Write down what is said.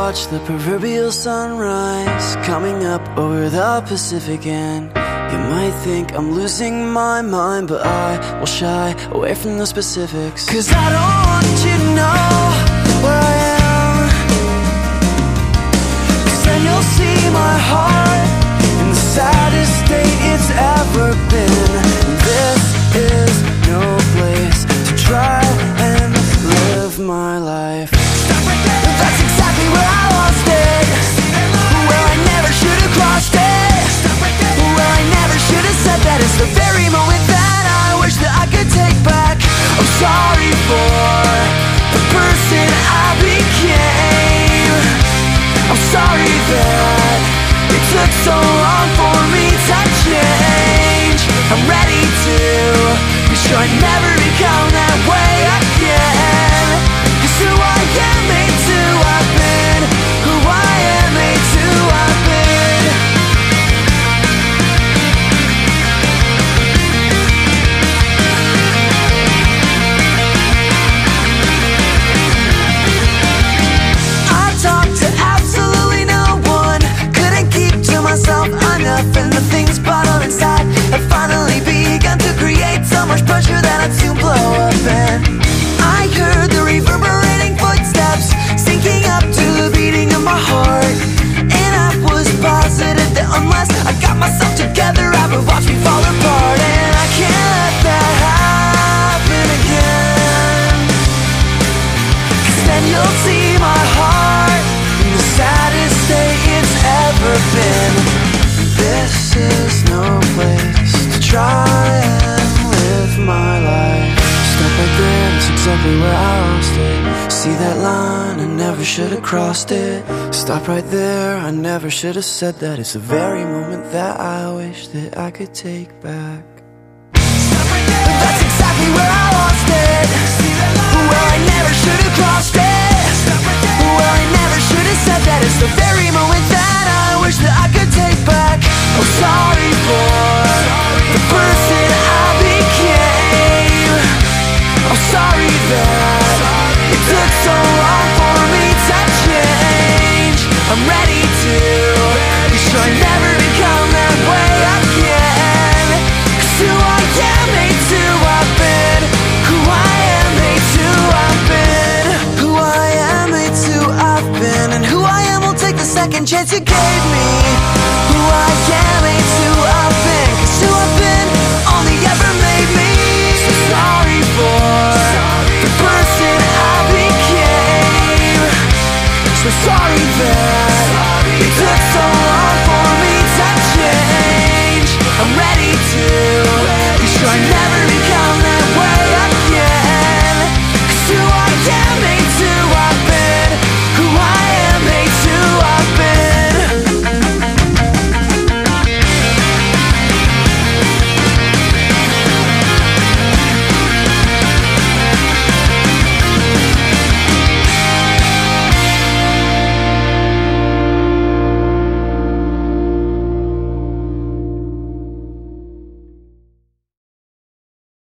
watch the proverbial sunrise coming up over the Pacific, and you might think I'm losing my mind, but I will shy away from the specifics, 'cause I don't want you to know where I am, 'cause then you'll see my heart in the saddest state it's ever been. This is no place to try and live my life. That's exactly where I lost it, where I never should have crossed it, where I never should have said that. It's the very moment that I wish that I could take back. I'm sorry for the person I became. I'm sorry that it took so long for me to change. I'm ready to be sure I never become that way again. 'Cause who I am made to have been, who I am made to have been. I talked to absolutely no one, couldn't keep to myself enough, and the things bottled inside have finally begun to create so much pressure that I'd soon blow up. And I heard the reverberating footsteps sinking up to the beating of my heart, and I was positive that unless I got myself together I would watch me fall apart. And I can't let that happen again, 'cause then you'll see my heart in the saddest state it's ever been. This is no place to try and live my life. Stop right there, that's exactly where I lost it. See that line, I never should have crossed it. Stop right there, I never should have said that. It's the very moment that I wish that I could take back. That's exactly where I lost it, where I never should have crossed it, where I never should have said that. It's the very moment that I wish that I could take back. I'm sorry for the person I became. I'm sorry that it took so long for me to change. I'm ready to be sure I never become that way again. 'Cause who I am made to have been, who I am made to have been, who I am made to have been, and who I am will take the second chance you gave me. Who I am made to have been, 'cause who I've been only ever made me. So sorry for the person I became. So sorry that